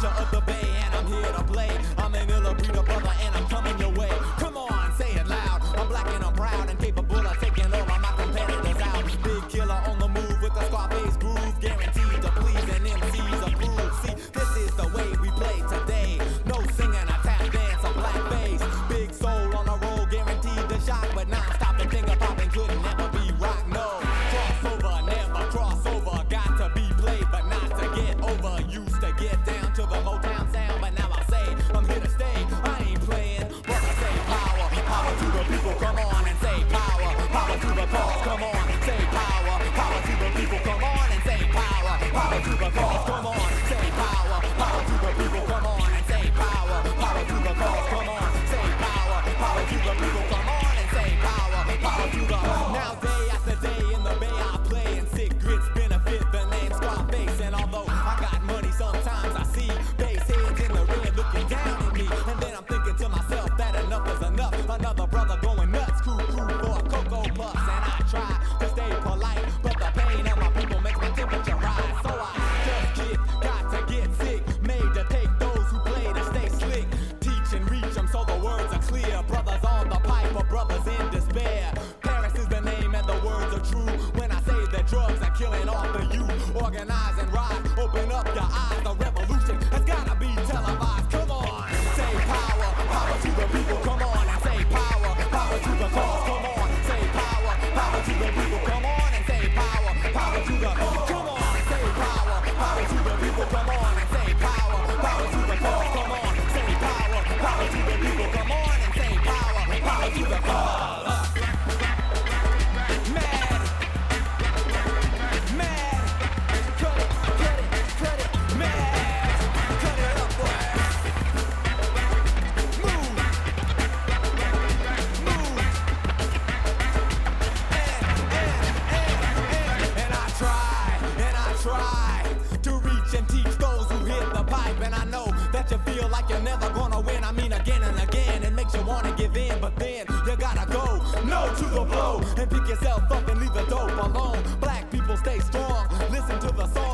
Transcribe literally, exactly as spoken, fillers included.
nature of the bay, and I'm here to play. I'm an illa breeder brother, and I'm coming your way. Come on, say it loud. I'm black and I'm proud and capable of taking all of my competitors out. Big killer on the move with the Scarface groove, guaranteed to please and M Cs approve. See, this is the way we play today. No singing, a tap dance, a black face. Big soul on a roll, guaranteed to shock, but non-stop and finger popping couldn't never be rock. No crossover, never crossover. Got to be played, but not to get over. Used to get down to the Motown sound, but now I say I'm here to stay. I ain't playing, but I say power, power to the people. Come on and say power, power to the cause. Come on, say power, power to the people. Come on and say power, power to the cause. Come on, say power, power to the people. Come on and say power, power to the cause. Come on, say power, power to the people. Come on and say power, power to the. Now day after day in the bay I play, and sick grits benefit the name Scarface. And although I got money, sometimes I see bass heads in the red looking down at me, and then I'm thinking to myself that enough is enough. Another brother going nuts, cool, cool for a Cocoa Puffs, and I try to stay polite, but the pain of my people makes my temperature rise. So I just get, got to get sick, made to take those who play to stay slick. Teach and reach them so the words are clear. Brothers on the pipe or brothers in despair. Paris is the name and the words are true when I say that drugs are killing off the youth. Organize and rise, open up your eyes. The revolution has gotta be televised. Come on, say power, power to the people. Come on and say power, power to the cause. Come on, say power, power to the people. Come on and say power, power to the. Come on, say power, power to the people. Come on and say power, power to the cause. Come on, say power, power to the people. Come on and say power, power to the cause. Mad, mad, cut it, cut it, cut it, mad, cut it up, boy. Move, move, and, and, and, and I try, and I try to reach and teach those who hit the pipe. And I know that you feel like you're never gonna win. I mean again and again, it makes you wanna give in, but then you gotta go no to the blow and pick yourself up and leave the dope alone. Black people stay strong, listen to the song.